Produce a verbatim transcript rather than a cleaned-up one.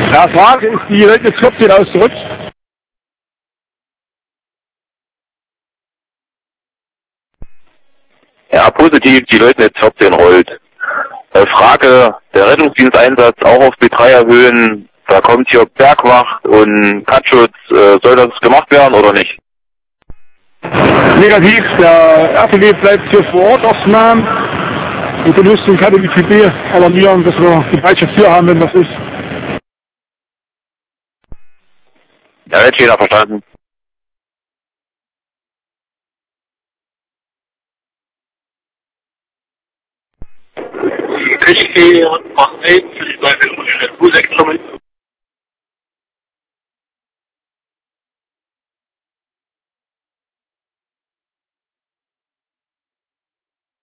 Ja, Frage, ist die Leute vierzehn ausgerückt? Ja, positiv, die Leutnant vierzehn rollt. Äh, Frage, der Rettungsdiensteinsatz auch auf B drei erhöhen, da kommt hier Bergwacht und Katschutz, äh, soll das gemacht werden oder nicht? Negativ, der R T W bleibt hier vor Ort Aufnahmen und dann müssen wir keine I P B alarmieren, dass wir die Bereitschaft hier haben, wenn das ist. Ja, jetzt jeder verstanden. Ich gehe und mache eins, ich bleibe in der Fußsektor mit.